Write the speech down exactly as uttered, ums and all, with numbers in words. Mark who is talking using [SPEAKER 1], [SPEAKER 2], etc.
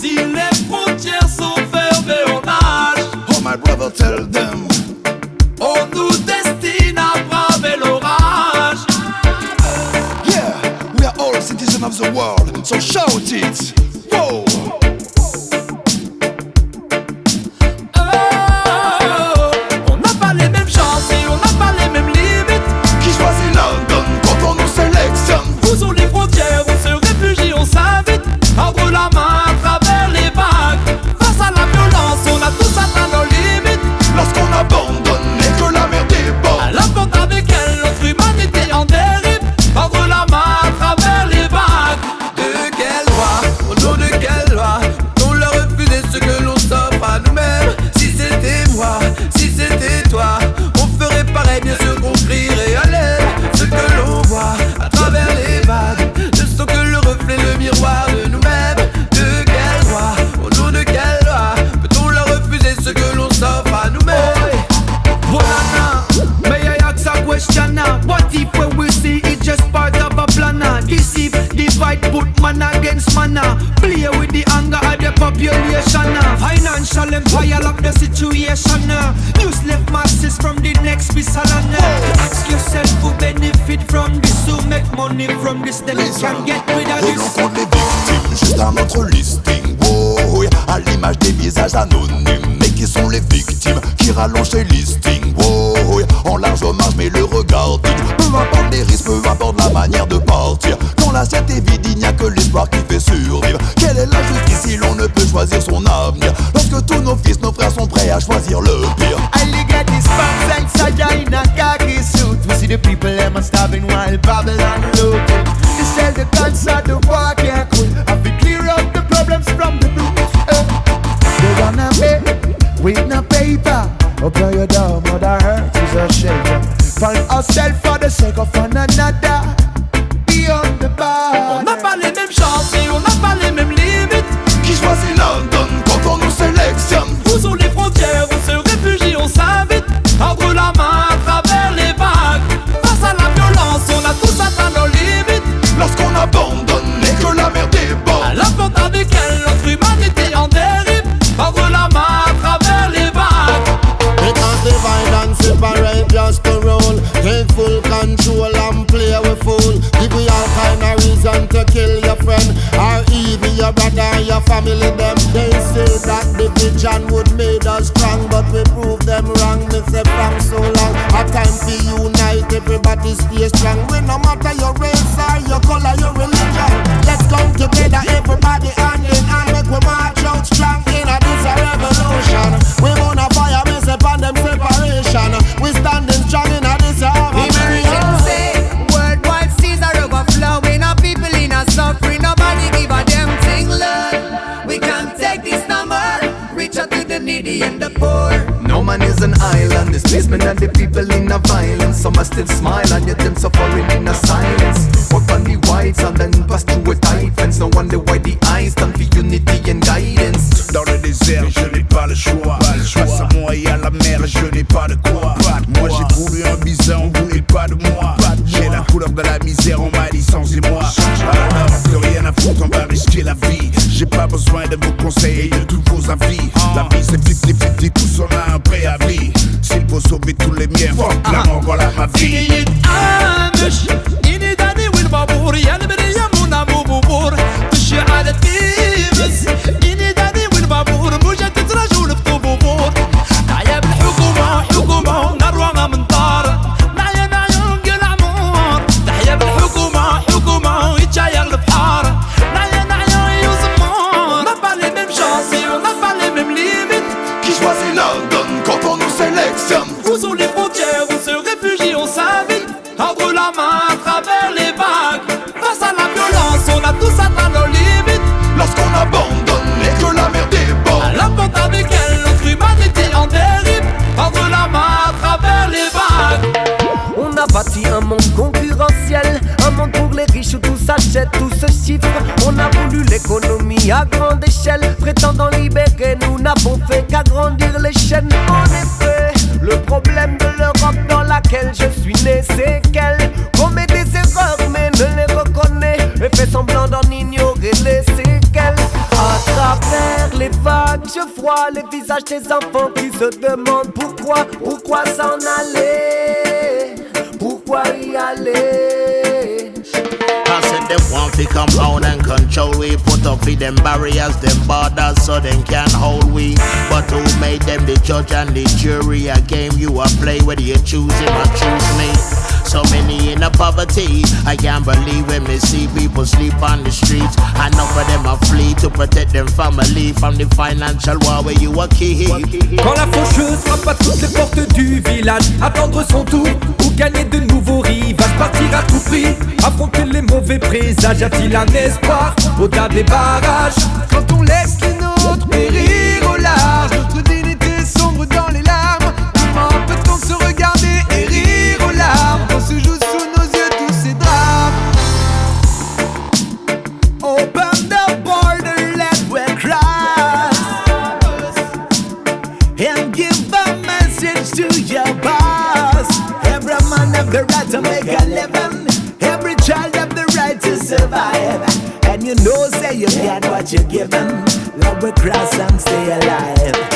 [SPEAKER 1] Si les frontières sont fermées, on nage.
[SPEAKER 2] Oh my brother, tell them.
[SPEAKER 1] On nous destine à braver l'orage.
[SPEAKER 2] Yeah, we are all citizens of the world, so shout it. Whoa.
[SPEAKER 1] Poussons les frontières, on se réfugie, on s'invite. Tendre la main à travers les vagues. Face à la violence, on a tous atteint nos limites.
[SPEAKER 2] Lorsqu'on abandonne et que la mer déborde,
[SPEAKER 1] à la porte avec elle, notre humanité en dérive. Tendre la main à travers les vagues.
[SPEAKER 3] De quelle loi, au nom de quelle loi, on leur refusait ce que l'on s'offre à nous-mêmes. Si c'était moi, si c'était toi, on ferait pareil, bien sûr qu'on crierait à l'aide. Ce que l'on voit à travers les vagues ne sont que le reflet, le miroir de nous-mêmes. De quelle loi, au nom de quelle loi, peut-on leur refuser ce que l'on s'offre à nous-mêmes?
[SPEAKER 4] Voilà now, may I ask a question now? What if when we see it just part of a plan now? Deceive, divide, put man against man now. Play with the anger of the population now. Financial empire lock the situation now. Use left masses from the next piece of land now. Ask yourself who benefit from this, who make money from this, then you can get rid of
[SPEAKER 2] et
[SPEAKER 4] this.
[SPEAKER 2] l'on compte les victimes juste à notre listing. Oh, à l'image des visages anonymes. Mais qui sont les victimes qui rallongent ces listings? Oh, en large marge mais le regard digne. Peu importe les risques, peu importe la manière de partir. Quand l'assiette est vide, il n'y a que l'espoir qui fait survivre. Quelle est la justice si l'on ne peut choisir son avenir? Lorsque tous nos fils, nos frères sont prêts à choisir le pire.
[SPEAKER 5] I look at this box inside in a khaki suit. We see the people them are starving while Babylon looting. They sell the guns at the war can't cool. Have to clear up the problems from the root. Uh, they run away with no paper. Open your door, mother earth is a shelter. Find ourselves for the sake of one another. Beyond the bar.
[SPEAKER 1] On n'a pas les mêmes chances et on n'a pas les mêmes limites.
[SPEAKER 2] Qui choisit London quand on nous sélectionne?
[SPEAKER 1] Poussons les frontières, on se réfugie, on s'invite. Tendre la main à travers les vagues. Face à la violence, on a tous atteint nos limites.
[SPEAKER 2] Lorsqu'on abandonne et que la mer déborde,
[SPEAKER 1] à la porte avec elle, notre humanité en dérive. Tendre la main à travers les vagues.
[SPEAKER 6] We can't divide and separate just to roll. Take full control and play with fool. Give we all kind of reason to kill your friend, or even your brother and your family them. They say that division would make us strong, but we prove them wrong. Me say from so long, a time to unite, everybody stay strong. We no matter your race or your color, your religion. Let's come together, everybody hand in hand. Make we march out strong in a this a revolution. We wanna fire, me say pan them separation. We standing strong in a this a
[SPEAKER 3] Emergency, worldwide seas are overflowing. Our people in a suffering, nobody give a damn thing, Lord. We can't take this no more. Reach out to the needy and the poor.
[SPEAKER 7] No man is an island, displacement and the people in a violence. Some are still smile and yet them suffering in a silence. Walk on the whites and then pass through a tight fence. No wonder why the eyes stand for unity and guidance.
[SPEAKER 8] Dans le désert, je n'ai pas le choix. Face à moi et à la mer, je n'ai pas de quoi. Moi j'ai voulu un bison, on voulait pas de moi. J'ai la couleur de la misère, on m'a licencié-moi. Alors que rien à foutre, on va risquer la vie. J'ai pas besoin de vos conseils et de tous vos avis. La vie c'est cinquante cinquante, tous on a un préavis. S'il faut sauver tous les miens, fuck la mort, voilà ma vie.
[SPEAKER 1] Poussons les frontières, on se réfugie, on s'invite. Tendre la main à travers les vagues. Face à la violence, on a tous atteint nos limites.
[SPEAKER 2] Lorsqu'on abandonne et que la mer déborde,
[SPEAKER 1] à la porte avec elle, notre humanité en dérive. Tendre la main à travers les vagues.
[SPEAKER 9] On a bâti un monde concurrentiel, un monde pour les riches où tout s'achète, tout se chiffre. On a voulu l'économie à grande échelle, prétendant libérer, nous n'avons fait qu'agrandir les chaînes. En effet, le problème de l'Europe dans laquelle je suis né, c'est qu'elle commet des erreurs mais ne les reconnaît et fait semblant d'en ignorer les séquelles. À travers je vois les visages des enfants qui se demandent pourquoi, pourquoi s'en aller, pourquoi y aller.
[SPEAKER 6] I said they want to come out and control we. Put up with them barriers, them borders, so they can't hold we. But who made them the judge and the jury? A game you a play, whether you choose him or choose me. So many in a poverty, I can't believe when me see people sleep on the streets. Enough of them are flee to protect them family from the financial war where you are key.
[SPEAKER 1] Quand la faucheuse frappe à toutes les portes du village, attendre son tour ou gagner de nouveaux rivages, partir à tout prix, affronter les mauvais présages. Y a-t-il un espoir au-delà des barrages?
[SPEAKER 3] Quand on laisse les nôtres périr au large, notre dignité sombre dans les larmes. Comment peut-on se regarder et rire aux larmes quand se jouent sous nos yeux tous ces drames?
[SPEAKER 5] Open the border, let we cross, and give a message to your boss. Every man have the right to make a living. Every child have the right to survive. And you know, say you get what you give them. Let we cross and stay alive.